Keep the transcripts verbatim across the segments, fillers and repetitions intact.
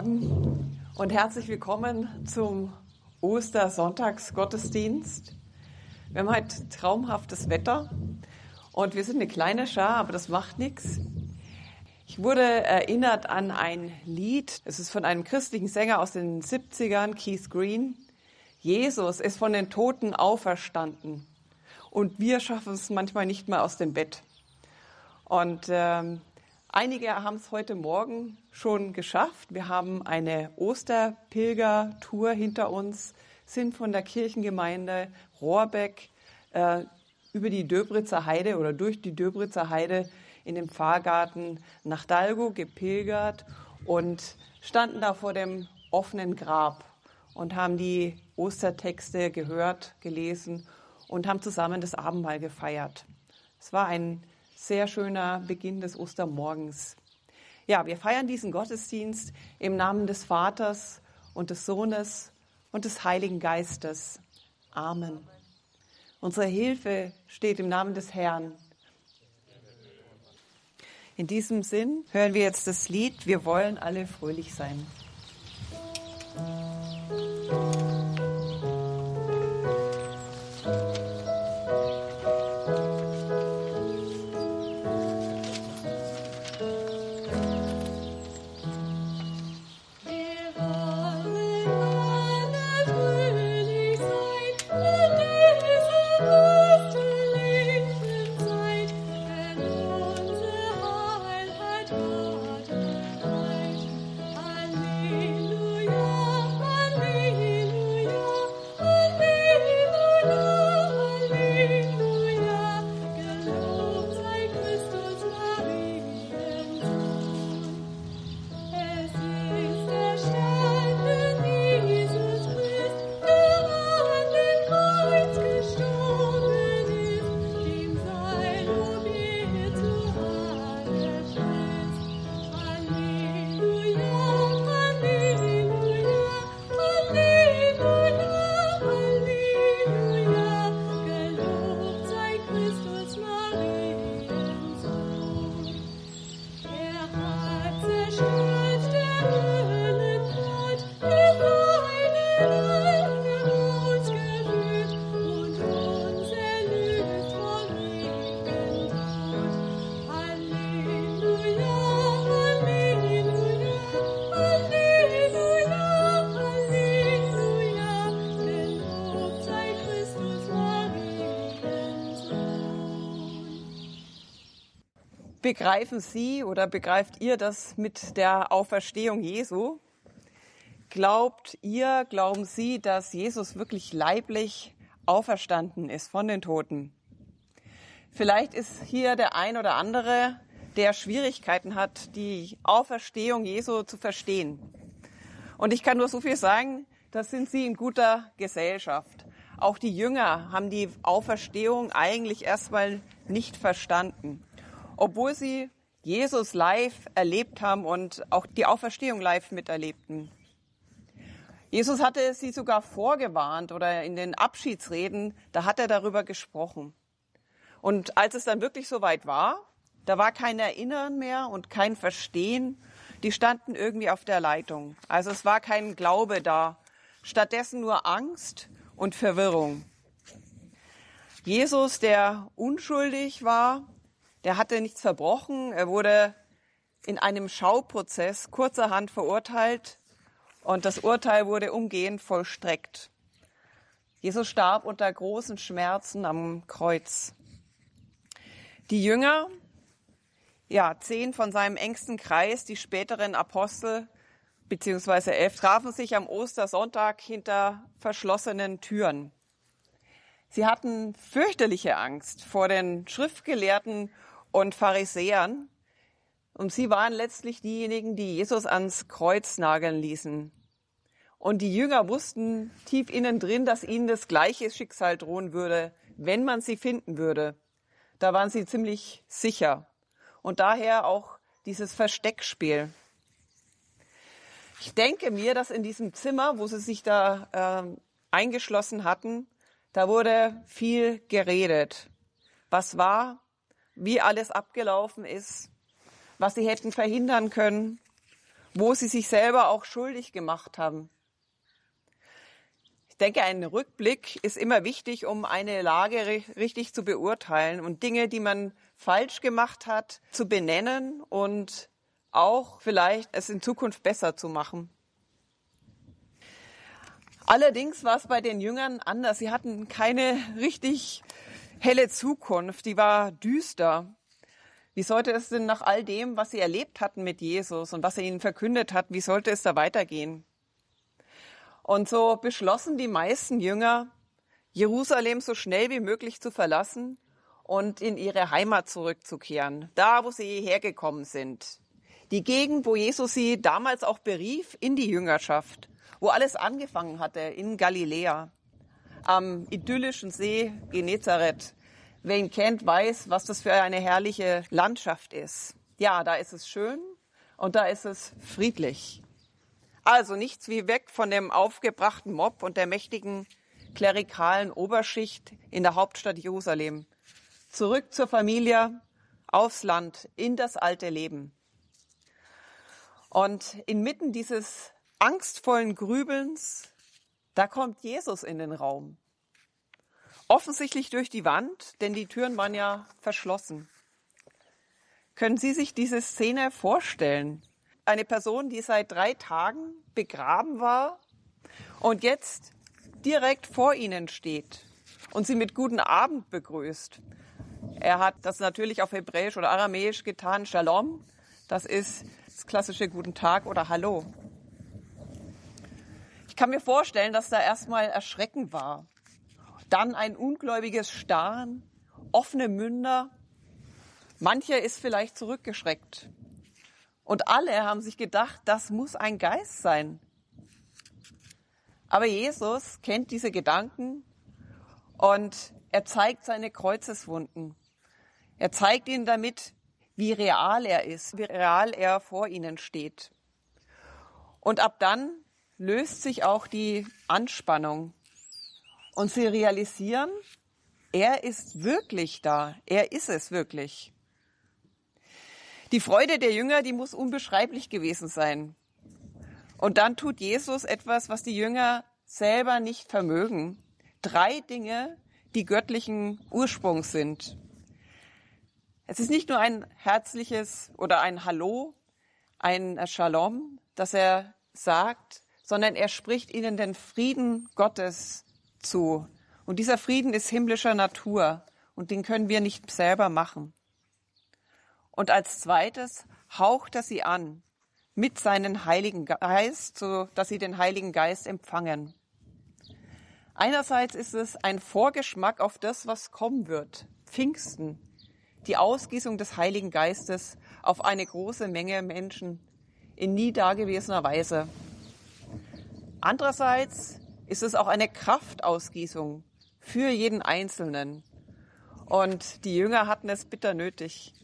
Morgen und herzlich willkommen zum Ostersonntagsgottesdienst. Wir haben heute traumhaftes Wetter und wir sind eine kleine Schar, aber das macht nichts. Ich wurde erinnert an ein Lied, es ist von einem christlichen Sänger aus den siebzigern, Keith Green. Jesus ist von den Toten auferstanden und wir schaffen es manchmal nicht mal aus dem Bett. Und ähm, einige haben es heute Morgen schon geschafft. Wir haben eine Osterpilgertour hinter uns, sind von der Kirchengemeinde Rohrbeck äh, über die Döberitzer Heide oder durch die Döberitzer Heide in den Pfarrgarten nach Dalgo gepilgert und standen da vor dem offenen Grab und haben die Ostertexte gehört, gelesen und haben zusammen das Abendmahl gefeiert. Es war ein sehr schöner Beginn des Ostermorgens. Ja, wir feiern diesen Gottesdienst im Namen des Vaters und des Sohnes und des Heiligen Geistes. Amen. Unsere Hilfe steht im Namen des Herrn. In diesem Sinn hören wir jetzt das Lied Wir wollen alle fröhlich sein. Begreifen Sie oder begreift ihr das mit der Auferstehung Jesu? Glaubt ihr, glauben Sie, dass Jesus wirklich leiblich auferstanden ist von den Toten? Vielleicht ist hier der ein oder andere, der Schwierigkeiten hat, die Auferstehung Jesu zu verstehen. Und ich kann nur so viel sagen, da sind Sie in guter Gesellschaft. Auch die Jünger haben die Auferstehung eigentlich erstmal nicht verstanden, obwohl sie Jesus live erlebt haben und auch die Auferstehung live miterlebten. Jesus hatte sie sogar vorgewarnt oder in den Abschiedsreden, da hat er darüber gesprochen. Und als es dann wirklich soweit war, da war kein Erinnern mehr und kein Verstehen. Die standen irgendwie auf der Leitung. Also es war kein Glaube da, stattdessen nur Angst und Verwirrung. Jesus, der unschuldig war, der hatte nichts verbrochen, er wurde in einem Schauprozess kurzerhand verurteilt und das Urteil wurde umgehend vollstreckt. Jesus starb unter großen Schmerzen am Kreuz. Die Jünger, ja, zehn von seinem engsten Kreis, die späteren Apostel beziehungsweise elf, trafen sich am Ostersonntag hinter verschlossenen Türen. Sie hatten fürchterliche Angst vor den Schriftgelehrten und Pharisäern. Und sie waren letztlich diejenigen, die Jesus ans Kreuz nageln ließen. Und die Jünger wussten tief innen drin, dass ihnen das gleiche Schicksal drohen würde, wenn man sie finden würde. Da waren sie ziemlich sicher. Und daher auch dieses Versteckspiel. Ich denke mir, dass in diesem Zimmer, wo sie sich da äh, eingeschlossen hatten, da wurde viel geredet. Was war, wie alles abgelaufen ist, was sie hätten verhindern können wo sie sich selber auch schuldig gemacht haben. Ich denke, ein Rückblick ist immer wichtig, um eine Lage richtig zu beurteilen und Dinge, die man falsch gemacht hat, zu benennen und auch vielleicht es in Zukunft besser zu machen. Allerdings war es bei den Jüngern anders. Sie hatten keine richtig helle Zukunft, die war düster. Wie sollte es denn nach all dem, was sie erlebt hatten mit Jesus und was er ihnen verkündet hat, wie sollte es da weitergehen? Und so beschlossen die meisten Jünger, Jerusalem so schnell wie möglich zu verlassen und in ihre Heimat zurückzukehren, da wo sie hergekommen sind. Die Gegend, wo Jesus sie damals auch berief in die Jüngerschaft, wo alles angefangen hatte, in Galiläa, am idyllischen See Genezareth. Wer ihn kennt, weiß, was das für eine herrliche Landschaft ist. Ja, da ist es schön und da ist es friedlich. Also nichts wie weg von dem aufgebrachten Mob und der mächtigen klerikalen Oberschicht in der Hauptstadt Jerusalem. Zurück zur Familie, aufs Land, in das alte Leben. Und inmitten dieses angstvollen Grübelns, da kommt Jesus in den Raum. Offensichtlich durch die Wand, denn die Türen waren ja verschlossen. Können Sie sich diese Szene vorstellen? Eine Person, die seit drei Tagen begraben war und jetzt direkt vor ihnen steht und sie mit guten Abend begrüßt. Er hat das natürlich auf Hebräisch oder Aramäisch getan, Shalom. Das ist das klassische Guten Tag oder Hallo. Ich kann mir vorstellen, dass da erstmal Erschrecken war. Dann ein ungläubiges Starren, offene Münder. Mancher ist vielleicht zurückgeschreckt. Und alle haben sich gedacht, das muss ein Geist sein. Aber Jesus kennt diese Gedanken und er zeigt seine Kreuzeswunden. Er zeigt ihnen damit, wie real er ist, wie real er vor ihnen steht. Und ab dann löst sich auch die Anspannung. Und sie realisieren, er ist wirklich da. Er ist es wirklich. Die Freude der Jünger, die muss unbeschreiblich gewesen sein. Und dann tut Jesus etwas, was die Jünger selber nicht vermögen. Drei Dinge, die göttlichen Ursprungs sind. Es ist nicht nur ein herzliches oder ein Hallo, ein Shalom, das er sagt, sondern er spricht ihnen den Frieden Gottes zu. Und dieser Frieden ist himmlischer Natur und den können wir nicht selber machen. Und als zweites haucht er sie an mit seinem Heiligen Geist, so dass sie den Heiligen Geist empfangen. Einerseits ist es ein Vorgeschmack auf das, was kommen wird. Pfingsten, die Ausgießung des Heiligen Geistes auf eine große Menge Menschen in nie dagewesener Weise. Andererseits ist es auch eine Kraftausgießung für jeden Einzelnen. Und die Jünger hatten es bitter nötig.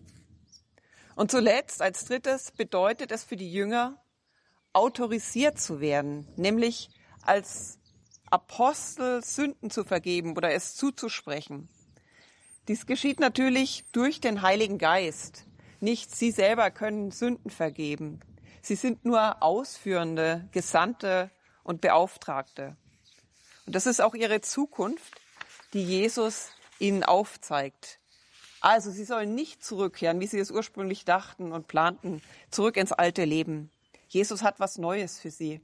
Und zuletzt, als drittes, bedeutet es für die Jünger, autorisiert zu werden, nämlich als Apostel Sünden zu vergeben oder es zuzusprechen. Dies geschieht natürlich durch den Heiligen Geist. Nicht sie selber können Sünden vergeben. Sie sind nur Ausführende, Gesandte und Beauftragte. Und das ist auch ihre Zukunft, die Jesus ihnen aufzeigt. Also sie sollen nicht zurückkehren, wie sie es ursprünglich dachten und planten, zurück ins alte Leben. Jesus hat was Neues für sie.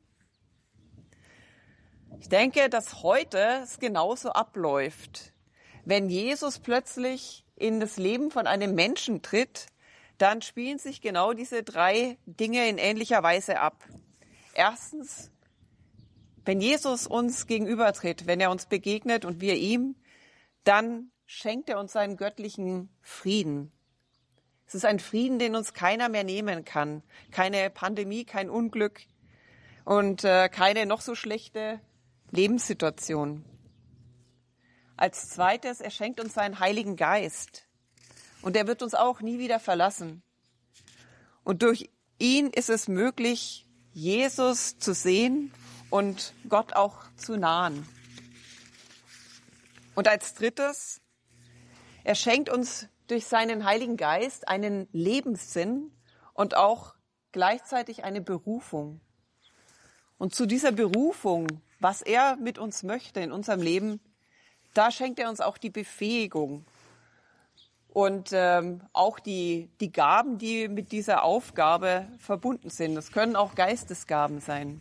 Ich denke, dass heute es genauso abläuft. Wenn Jesus plötzlich in das Leben von einem Menschen tritt, dann spielen sich genau diese drei Dinge in ähnlicher Weise ab. Erstens, wenn Jesus uns gegenübertritt, wenn er uns begegnet und wir ihm, dann schenkt er uns seinen göttlichen Frieden. Es ist ein Frieden, den uns keiner mehr nehmen kann. Keine Pandemie, kein Unglück und äh, keine noch so schlechte Lebenssituation. Als zweites, er schenkt uns seinen Heiligen Geist. Und er wird uns auch nie wieder verlassen. Und durch ihn ist es möglich, Jesus zu sehen und Gott auch zu nahen. Und als drittes, er schenkt uns durch seinen Heiligen Geist einen Lebenssinn und auch gleichzeitig eine Berufung. Und zu dieser Berufung, was er mit uns möchte in unserem Leben, da schenkt er uns auch die Befähigung und ähm, auch die, die Gaben, die mit dieser Aufgabe verbunden sind. Das können auch Geistesgaben sein.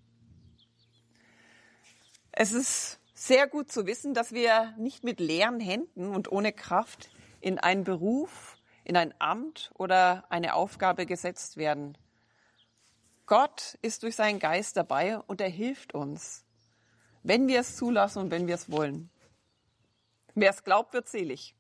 Es ist sehr gut zu wissen, dass wir nicht mit leeren Händen und ohne Kraft in einen Beruf, in ein Amt oder eine Aufgabe gesetzt werden. Gott ist durch seinen Geist dabei und er hilft uns, wenn wir es zulassen und wenn wir es wollen. Wer es glaubt, wird selig.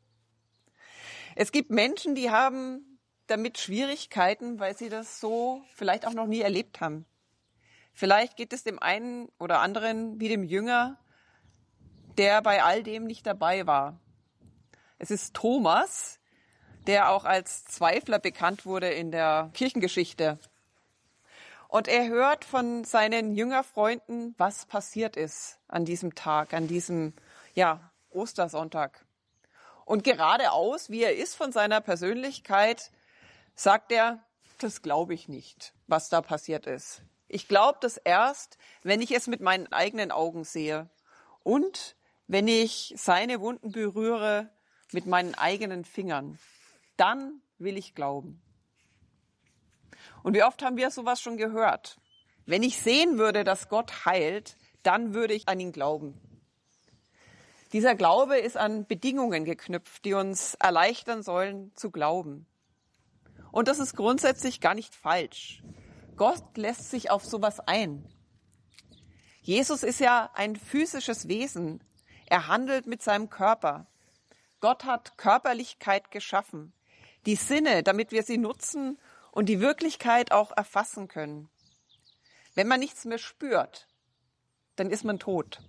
Es gibt Menschen, die haben damit Schwierigkeiten, weil sie das so vielleicht auch noch nie erlebt haben. Vielleicht geht es dem einen oder anderen wie dem Jünger, der bei all dem nicht dabei war. Es ist Thomas, der auch als Zweifler bekannt wurde in der Kirchengeschichte. Und er hört von seinen Jüngerfreunden, was passiert ist an diesem Tag, an diesem ja, Ostersonntag. Und geradeaus, wie er ist von seiner Persönlichkeit, sagt er, das glaube ich nicht, was da passiert ist. Ich glaube das erst, wenn ich es mit meinen eigenen Augen sehe und wenn ich seine Wunden berühre mit meinen eigenen Fingern. Dann will ich glauben. Und wie oft haben wir sowas schon gehört? Wenn ich sehen würde, dass Gott heilt, dann würde ich an ihn glauben. Dieser Glaube ist an Bedingungen geknüpft, die uns erleichtern sollen, zu glauben. Und das ist grundsätzlich gar nicht falsch. Gott lässt sich auf sowas ein. Jesus ist ja ein physisches Wesen. Er handelt mit seinem Körper. Gott hat Körperlichkeit geschaffen. Die Sinne, damit wir sie nutzen und die Wirklichkeit auch erfassen können. Wenn man nichts mehr spürt, dann ist man tot.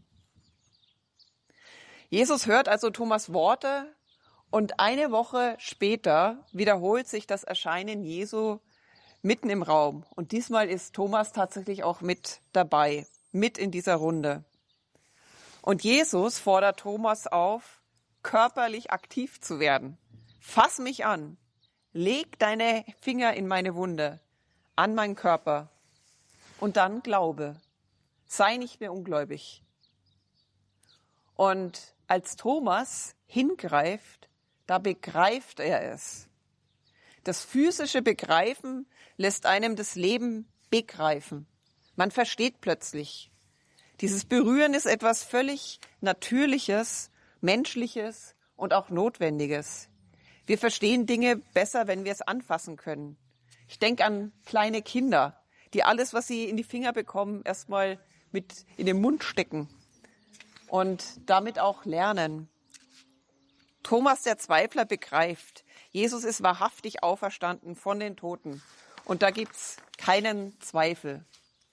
Jesus hört also Thomas' Worte und eine Woche später wiederholt sich das Erscheinen Jesu mitten im Raum. Und diesmal ist Thomas tatsächlich auch mit dabei, mit in dieser Runde. Und Jesus fordert Thomas auf, körperlich aktiv zu werden. Fass mich an, leg deine Finger in meine Wunde, an meinen Körper und dann glaube. Sei nicht mehr ungläubig. Und als Thomas hingreift, da begreift er es. Das physische Begreifen lässt einem das Leben begreifen. Man versteht plötzlich. Dieses Berühren ist etwas völlig Natürliches, Menschliches und auch Notwendiges. Wir verstehen Dinge besser, wenn wir es anfassen können. Ich denke an kleine Kinder, die alles, was sie in die Finger bekommen, erstmal mit in den Mund stecken und damit auch lernen. Thomas, der Zweifler, begreift, Jesus ist wahrhaftig auferstanden von den Toten. Und da gibt's keinen Zweifel.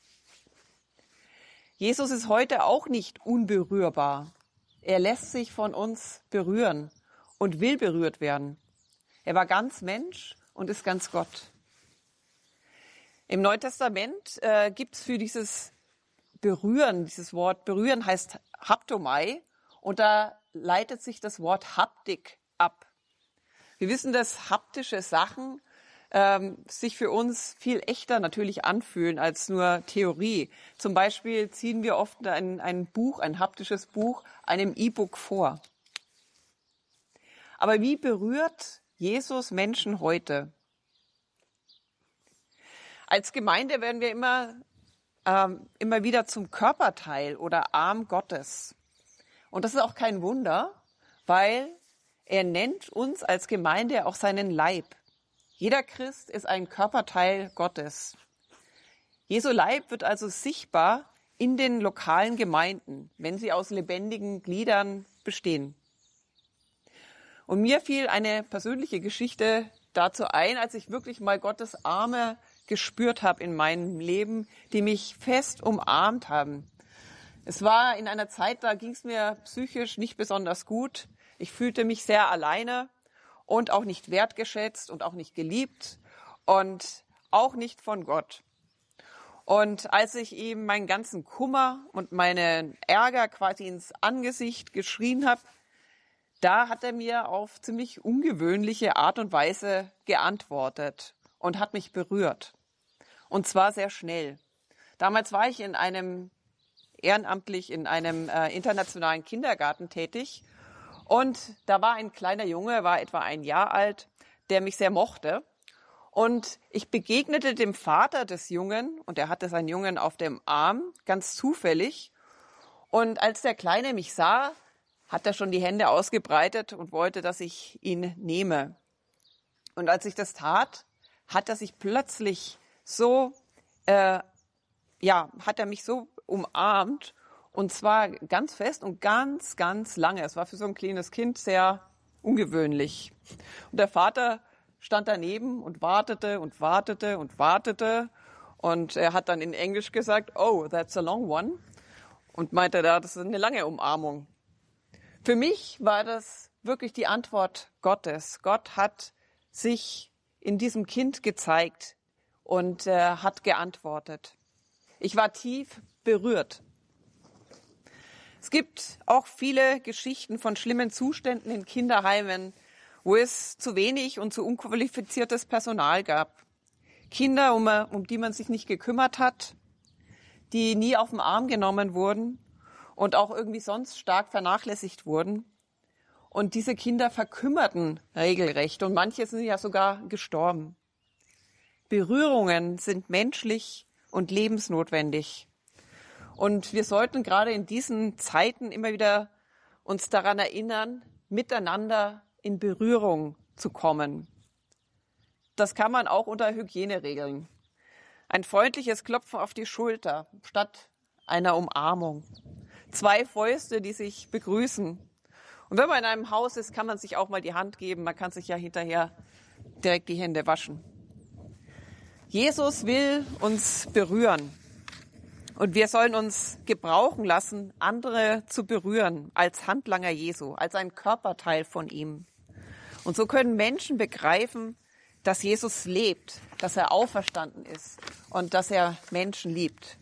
Jesus ist heute auch nicht unberührbar. Er lässt sich von uns berühren und will berührt werden. Er war ganz Mensch und ist ganz Gott. Im Neuen Testament äh, gibt's für dieses Berühren, dieses Wort Berühren heißt Haptomai und da leitet sich das Wort Haptik ab. Wir wissen, dass haptische Sachen ähm, sich für uns viel echter natürlich anfühlen als nur Theorie. Zum Beispiel ziehen wir oft ein, ein Buch, ein haptisches Buch, einem E-Book vor. Aber wie berührt Jesus Menschen heute? Als Gemeinde werden wir immer, ähm, immer wieder zum Körperteil oder Arm Gottes. Und das ist auch kein Wunder, weil er nennt uns als Gemeinde auch seinen Leib. Jeder Christ ist ein Körperteil Gottes. Jesu Leib wird also sichtbar in den lokalen Gemeinden, wenn sie aus lebendigen Gliedern bestehen. Und mir fiel eine persönliche Geschichte dazu ein, als ich wirklich mal Gottes Arme gespürt habe in meinem Leben, die mich fest umarmt haben. Es war in einer Zeit, da ging es mir psychisch nicht besonders gut. Ich fühlte mich sehr alleine und auch nicht wertgeschätzt und auch nicht geliebt und auch nicht von Gott. Und als ich ihm meinen ganzen Kummer und meinen Ärger quasi ins Angesicht geschrien habe, da hat er mir auf ziemlich ungewöhnliche Art und Weise geantwortet und hat mich berührt. Und zwar sehr schnell. Damals war ich in einem ehrenamtlich in einem äh, internationalen Kindergarten tätig. Und da war ein kleiner Junge, war etwa ein Jahr alt, der mich sehr mochte. Und ich begegnete dem Vater des Jungen, und er hatte seinen Jungen auf dem Arm, ganz zufällig. Und als der Kleine mich sah, hat er schon die Hände ausgebreitet und wollte, dass ich ihn nehme. Und als ich das tat, hat er sich plötzlich so, äh, ja, hat er mich so umarmt, und zwar ganz fest und ganz, ganz lange. Es war für so ein kleines Kind sehr ungewöhnlich. Und der Vater stand daneben und wartete und wartete und wartete. Und er hat dann in Englisch gesagt, oh, that's a long one. Und meinte da, das ist eine lange Umarmung. Für mich war das wirklich die Antwort Gottes. Gott hat sich in diesem Kind gezeigt und äh, hat geantwortet. Ich war tief berührt. Es gibt auch viele Geschichten von schlimmen Zuständen in Kinderheimen, wo es zu wenig und zu unqualifiziertes Personal gab. Kinder, um, um die man sich nicht gekümmert hat, die nie auf den Arm genommen wurden und auch irgendwie sonst stark vernachlässigt wurden. Und diese Kinder verkümmerten regelrecht und manche sind ja sogar gestorben. Berührungen sind menschlich und lebensnotwendig. Und wir sollten gerade in diesen Zeiten immer wieder uns daran erinnern, miteinander in Berührung zu kommen. Das kann man auch unter Hygieneregeln. Ein freundliches Klopfen auf die Schulter statt einer Umarmung. Zwei Fäuste, die sich begrüßen. Und wenn man in einem Haus ist, kann man sich auch mal die Hand geben. Man kann sich ja hinterher direkt die Hände waschen. Jesus will uns berühren. Und wir sollen uns gebrauchen lassen, andere zu berühren als Handlanger Jesu, als ein Körperteil von ihm. Und so können Menschen begreifen, dass Jesus lebt, dass er auferstanden ist und dass er Menschen liebt.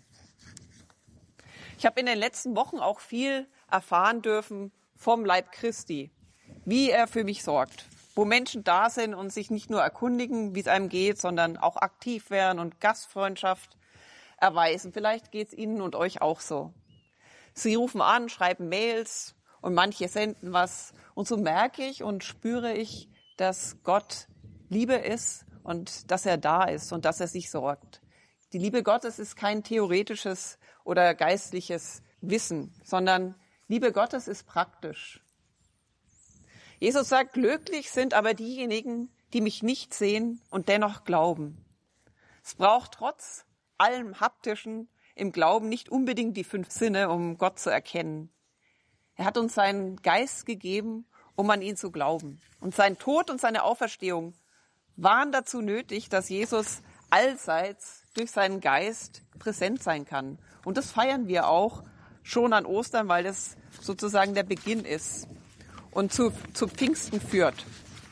Ich habe in den letzten Wochen auch viel erfahren dürfen vom Leib Christi, wie er für mich sorgt, wo Menschen da sind und sich nicht nur erkundigen, wie es einem geht, sondern auch aktiv werden und Gastfreundschaft erweisen. Vielleicht geht es Ihnen und euch auch so. Sie rufen an, schreiben Mails und manche senden was. Und so merke ich und spüre ich, dass Gott Liebe ist und dass er da ist und dass er sich sorgt. Die Liebe Gottes ist kein theoretisches oder geistliches Wissen, sondern Liebe Gottes ist praktisch. Jesus sagt, glücklich sind aber diejenigen, die mich nicht sehen und dennoch glauben. Es braucht trotz allem Haptischen im Glauben nicht unbedingt die fünf Sinne, um Gott zu erkennen. Er hat uns seinen Geist gegeben, um an ihn zu glauben. Und sein Tod und seine Auferstehung waren dazu nötig, dass Jesus allseits durch seinen Geist präsent sein kann. Und das feiern wir auch schon an Ostern, weil das sozusagen der Beginn ist und zu, zu Pfingsten führt.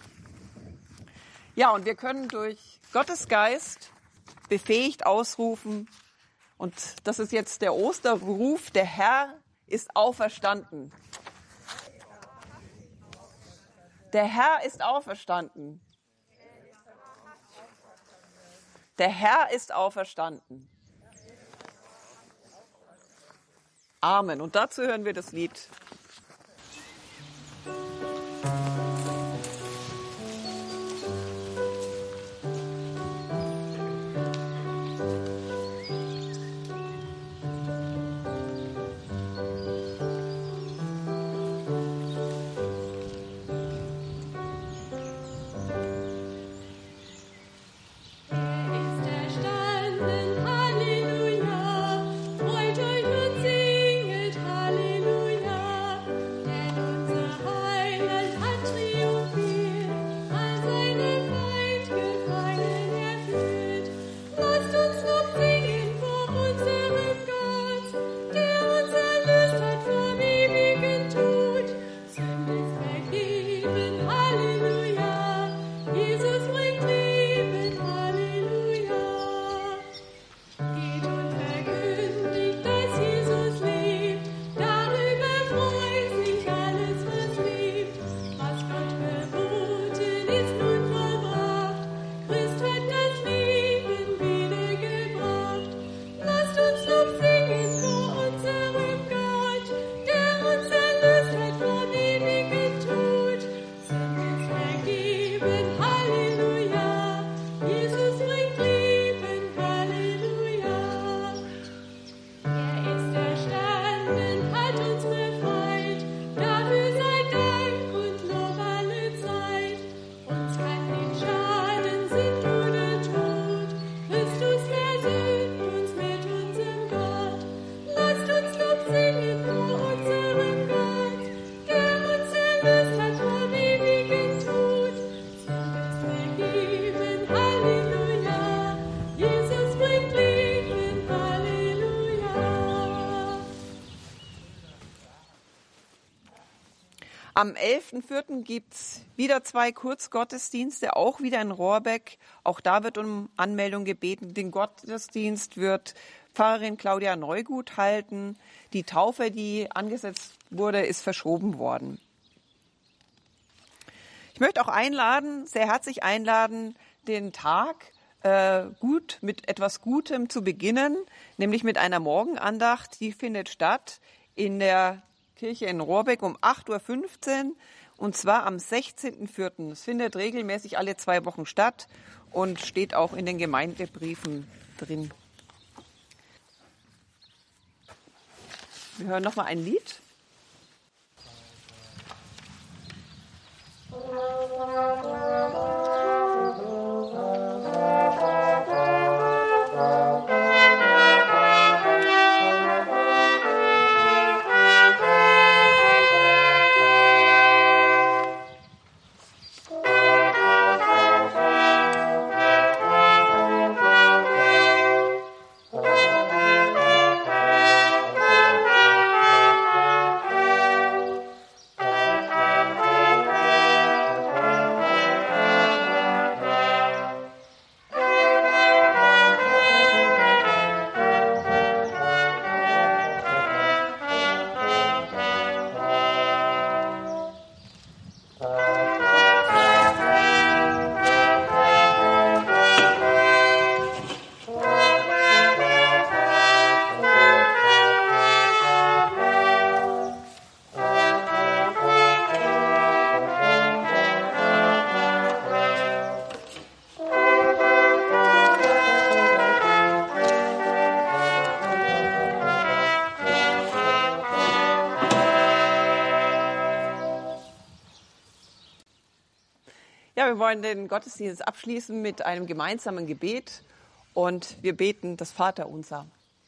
Ja, und wir können durch Gottes Geist befähigt ausrufen, und das ist jetzt der Osterruf, der Herr ist auferstanden. Der Herr ist auferstanden. Der Herr ist auferstanden. Amen. Und dazu hören wir das Lied. Halleluja, freut euch und singet Halleluja. Am elften vierten gibt's wieder zwei Kurzgottesdienste, auch wieder in Rohrbeck. Auch da wird um Anmeldung gebeten. Den Gottesdienst wird Pfarrerin Claudia Neugut halten. Die Taufe, die angesetzt wurde, ist verschoben worden. Ich möchte auch einladen, sehr herzlich einladen, den Tag äh, gut mit etwas Gutem zu beginnen, nämlich mit einer Morgenandacht. Die findet statt in der Kirche in Rohrbeck um acht Uhr fünfzehn und zwar am sechzehnten vierten Es findet regelmäßig alle zwei Wochen statt und steht auch in den Gemeindebriefen drin. Wir hören noch mal ein Lied. Ja, wir wollen den Gottesdienst abschließen mit einem gemeinsamen Gebet und wir beten das Vaterunser.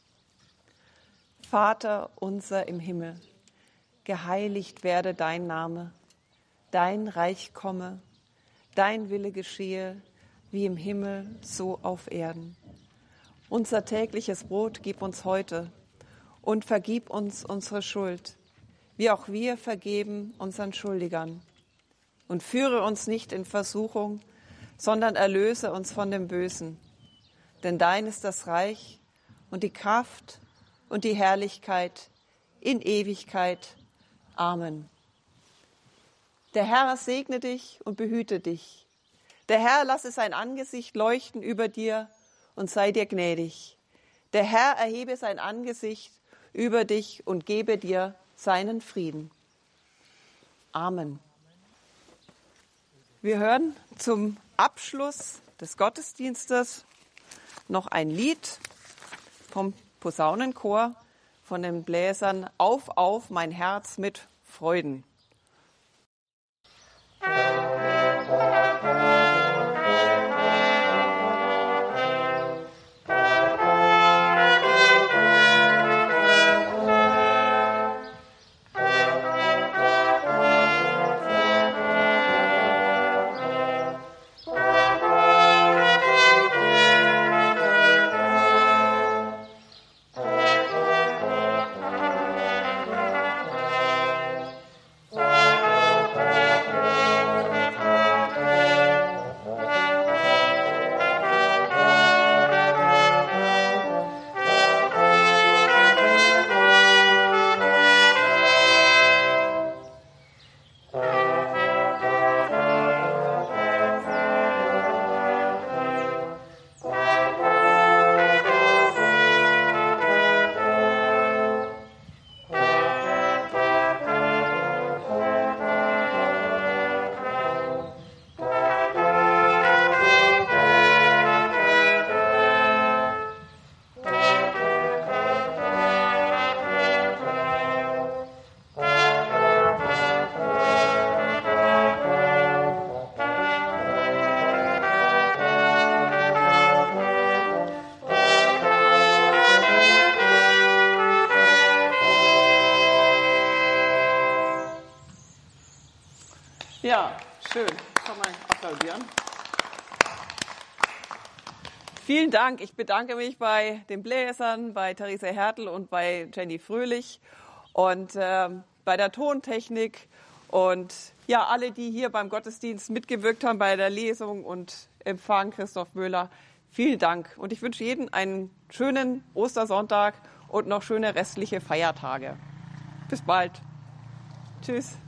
Vater unser im Himmel, geheiligt werde dein Name, dein Reich komme, dein Wille geschehe, wie im Himmel, so auf Erden. Unser tägliches Brot gib uns heute und vergib uns unsere Schuld, wie auch wir vergeben unseren Schuldigern. Und führe uns nicht in Versuchung, sondern erlöse uns von dem Bösen. Denn dein ist das Reich und die Kraft und die Herrlichkeit in Ewigkeit. Amen. Der Herr segne dich und behüte dich. Der Herr lasse sein Angesicht leuchten über dir und sei dir gnädig. Der Herr erhebe sein Angesicht über dich und gebe dir seinen Frieden. Amen. Wir hören zum Abschluss des Gottesdienstes noch ein Lied vom Posaunenchor, von den Bläsern Auf, auf, mein Herz mit Freuden. Ja, schön. Kann man applaudieren. Vielen Dank. Ich bedanke mich bei den Bläsern, bei Theresa Hertel und bei Jenny Fröhlich und äh, bei der Tontechnik Und ja, alle, die hier beim Gottesdienst mitgewirkt haben bei der Lesung und Empfang, Christoph Möhler, vielen Dank. Und ich wünsche jedem einen schönen Ostersonntag und noch schöne restliche Feiertage. Bis bald. Tschüss.